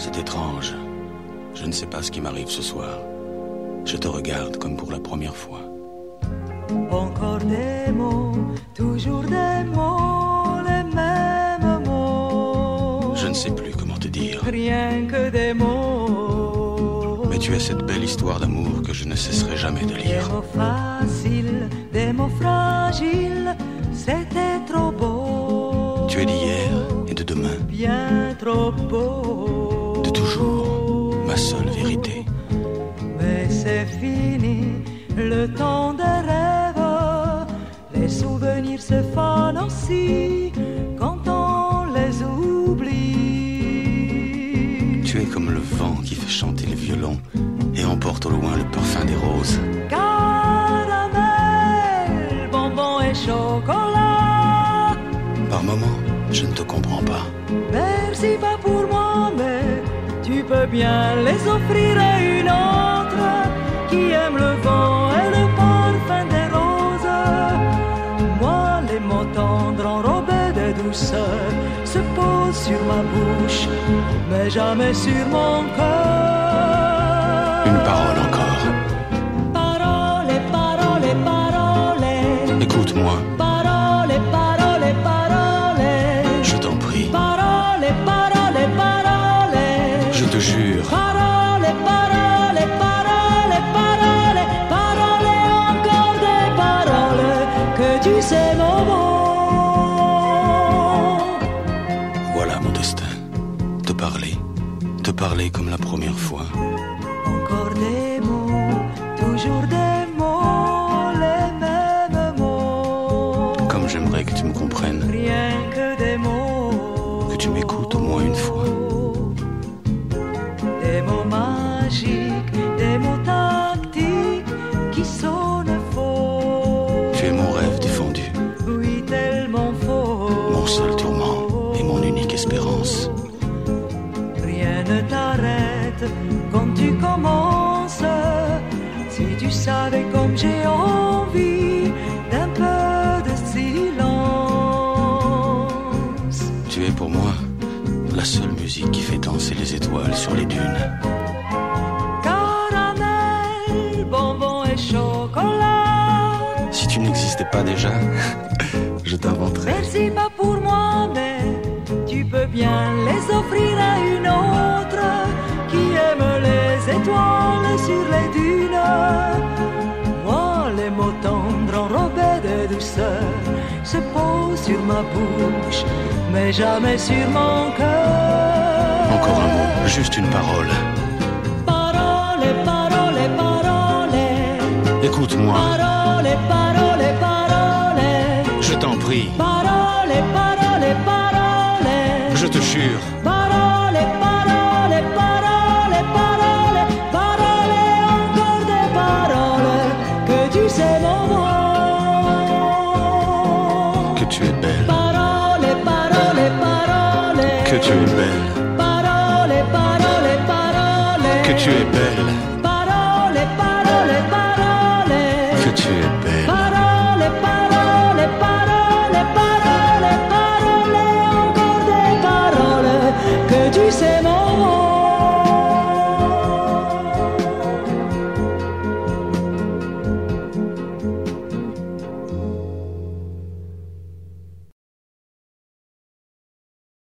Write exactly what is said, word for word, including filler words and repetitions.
C'est étrange. Je ne sais pas ce qui m'arrive ce soir. Je te regarde comme pour la première fois. Encore des mots, toujours des mots, les mêmes mots. Je ne sais plus comment te dire. Rien que des mots. Mais tu as cette belle histoire d'amour que je ne cesserai jamais de lire. Des mots faciles, des mots fragiles, c'était trop beau. Tu es d'hier et de demain. Bien trop beau. De toujours, ma seule vérité. Mais c'est fini, le temps des rêves. Les souvenirs se fanent aussi quand on les oublie. Tu es comme le vent qui fait chanter le violon et emporte au loin le parfum des roses. Caramel, bonbons et chocolat. Par moments, je ne te comprends pas. Merci pas pour moi, mais tu peux bien les offrir à une autre qui aime le vent et le parfum des roses. Moi, les mots tendres enrobés de douceur se posent sur ma bouche, mais jamais sur mon cœur. Une parole encore. Parole, parole, parole. Écoute-moi. Parole, parole, parole. Je t'en prie. Parole, parole, parole. Je te jure. Parole, parole, parole, parole. Parole, encore des paroles que tu sais mon mot. Voilà mon destin. Te parler. Te parler comme la première fois. Encore des mots, toujours des mots, les mêmes mots. Comme j'aimerais que tu me comprennes. Rien que des mots. Que tu m'écoutes au moins une fois. Des mots magiques, des mots tactiques qui sonnent faux. Tu es mon rêve défendu. Oui, tellement faux. Mon seul tourment et mon unique espérance. Rien ne t'arrête quand tu commences. Si tu savais comme j'ai envie d'un peu de silence. Tu es pour moi la seule musique qui fait danser les étoiles sur les dunes. Caramel, bonbons et chocolat. Si tu n'existais pas déjà, je t'inventerais. Merci pas pour moi, mais tu peux bien les offrir à une autre qui aime les étoiles sur les dunes. Moi, les mots tendres enrobés de douceur se posent sur ma bouche, mais jamais sur mon cœur. Encore un mot, juste une parole. Parole, parole, parole. Écoute-moi. Parole, parole, parole. Je t'en prie. Parole, parole, parole. Je te jure. Parole, parole, parole, parole. Parole, encore des paroles que tu sais mon mot. Que tu es belle. Parole, parole, parole. Que tu es belle. Parole, parole, parole. Que tu es belle.